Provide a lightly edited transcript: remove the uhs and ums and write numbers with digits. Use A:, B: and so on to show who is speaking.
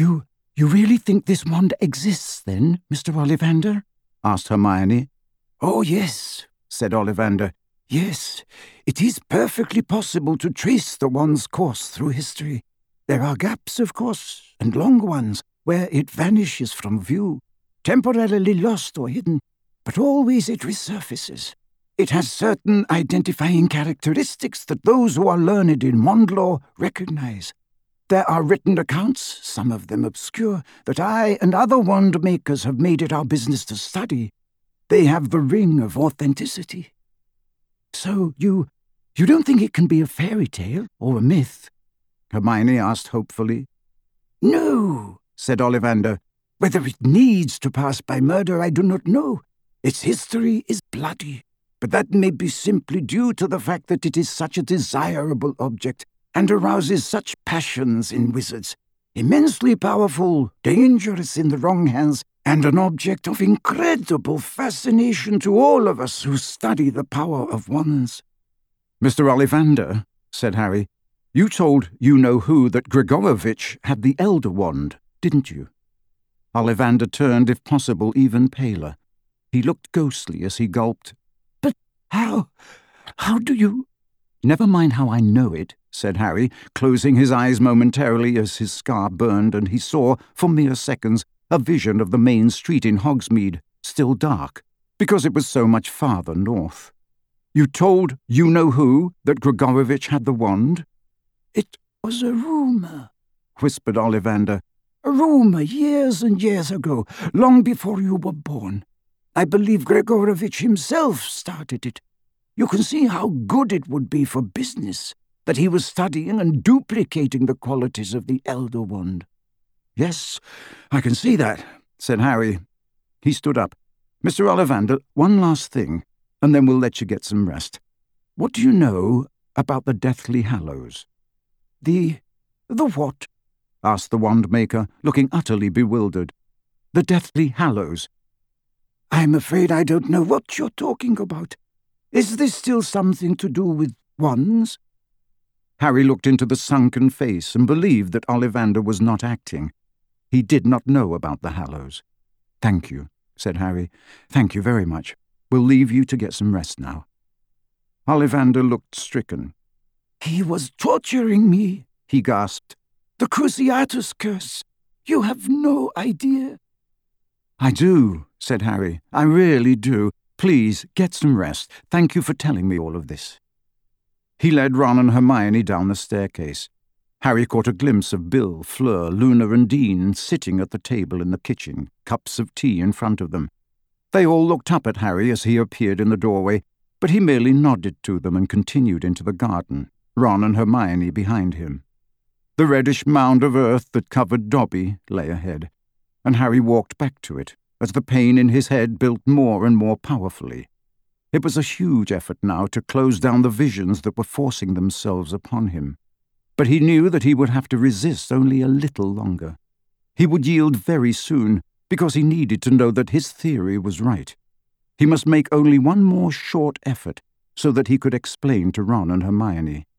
A: You really think this wand exists, then, Mr. Ollivander? Asked Hermione. Oh, yes, said Ollivander. Yes, it is perfectly possible to trace the wand's course through history. There are gaps, of course, and long ones, where it vanishes from view, temporarily lost or hidden, but always it resurfaces. It has certain identifying characteristics that those who are learned in wand lore recognize. There are written accounts, some of them obscure, that I and other wand makers have made it our business to study. They have the ring of authenticity. So you don't think it can be a fairy tale or a myth? Hermione asked hopefully. No, said Ollivander. Whether it needs to pass by murder, I do not know. Its history is bloody, but that may be simply due to the fact that it is such a desirable object and arouses such passions in wizards. Immensely powerful, dangerous in the wrong hands, and an object of incredible fascination to all of us who study the power of wands. Mr. Ollivander, said Harry, you told you-know-who that Gregorovitch had the Elder Wand, didn't you? Ollivander turned, if possible, even paler. He looked ghostly as he gulped. But how do you— Never mind how I know it, said Harry, closing his eyes momentarily as his scar burned and he saw, for mere seconds, a vision of the main street in Hogsmeade, still dark, because it was so much farther north. You told you-know-who that Gregorovitch had the wand? It was a rumour, whispered Ollivander. A rumour years and years ago, long before you were born. I believe Gregorovitch himself started it. You can see how good it would be for business that he was studying and duplicating the qualities of the Elder Wand. Yes, I can see that, said Harry. He stood up. Mr. Ollivander, one last thing, and then we'll let you get some rest. What do you know about the Deathly Hallows? The what? Asked the wand-maker, looking utterly bewildered. The Deathly Hallows. I'm afraid I don't know what you're talking about. Is this still something to do with wands? Harry looked into the sunken face and believed that Ollivander was not acting. He did not know about the Hallows. Thank you, said Harry. Thank you very much. We'll leave you to get some rest now. Ollivander looked stricken. He was torturing me, he gasped. The Cruciatus curse. You have no idea. I do, said Harry. I really do. Please, get some rest. Thank you for telling me all of this. He led Ron and Hermione down the staircase. Harry caught a glimpse of Bill, Fleur, Luna and Dean sitting at the table in the kitchen, cups of tea in front of them. They all looked up at Harry as he appeared in the doorway, but he merely nodded to them and continued into the garden, Ron and Hermione behind him. The reddish mound of earth that covered Dobby lay ahead, and Harry walked back to it, as the pain in his head built more and more powerfully. It was a huge effort now to close down the visions that were forcing themselves upon him. But he knew that he would have to resist only a little longer. He would yield very soon, because he needed to know that his theory was right. He must make only one more short effort, so that he could explain to Ron and Hermione.